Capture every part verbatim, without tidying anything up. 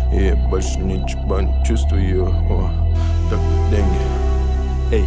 И я больше ничего не чувствую. О, только деньги. Эй.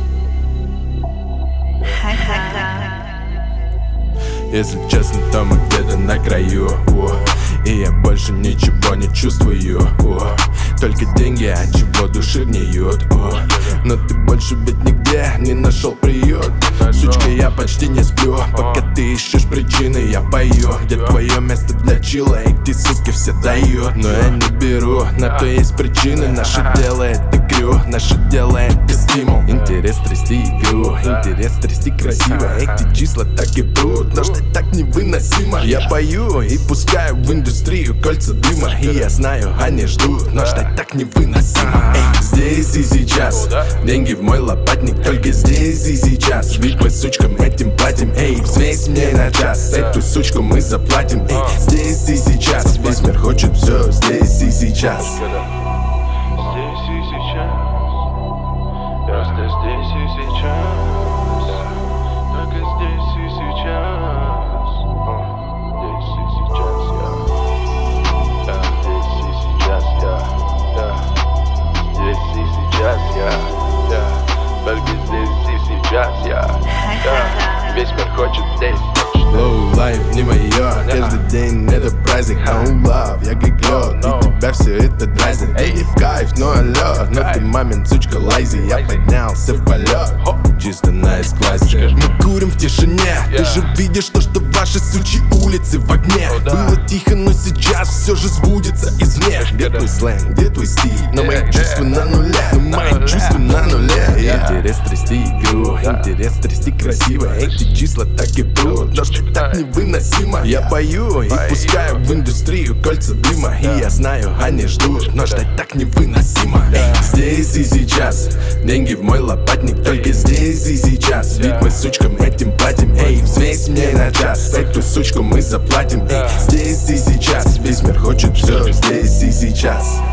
Если честно, то мы где-то на краю. О, и я больше ничего не чувствую. О, только деньги, от чего души гниют. О, но ты больше ведь нигде не нашел приют. Сучка, я почти не сплю, пока ты ищешь причины, я пою. Где твое место для чила, и где суки все дают. Но я не беру, на то есть причины. Наше дело это крю, наше дело это стимул. Интерес трясти игру, интерес трясти красиво. Эти числа так и прут, но ждать так невыносимо. Я пою и пускаю в индустрию кольца дыма. И я знаю, они ждут, но ждать так невыносимо. Эй, здесь и сейчас, деньги в мой лопатник, только здесь и сейчас. Ведь мы сучкам этим платим. Эй, взвесь мне на час, эту сучку мы заплатим. Эй, здесь и сейчас, весь мир хочет все здесь и сейчас. Здесь и сейчас, просто здесь и сейчас, только здесь и сейчас, здесь и сейчас, я, да, здесь и сейчас, я, да, здесь и сейчас, я, да, только здесь и сейчас, я, да, весь мир хочет здесь. Low life не мое, каждый день это праздник. No love, я как лед, и тебя все это дразнит. Ты не в кайф, но алло, но ты мамин сучка лайзи. Я поднялся в полет, чисто на эс-классе. Мы курим в тишине, ты же видишь то, что ваши сучьи улицы в огне. Было тихо, но сейчас все же сбудется извне. Где твой сленг, где твой стиль, но мои чувства на нуле, но мои чувства на нуле. Интерес трясти игру, интерес трясти красиво. Эти числа так и прут, но что так невыносимо. Я пою и пускаю в индустрию кольца дыма. И я знаю, они ждут, но ждать так невыносимо. Эй, здесь и сейчас, деньги в мой лопатник, только здесь и сейчас. Ведь мы сучкам этим платим. Эй, взвесь мне на час, эту сучку мы заплатим. Эй, здесь и сейчас, весь мир хочет все здесь и сейчас.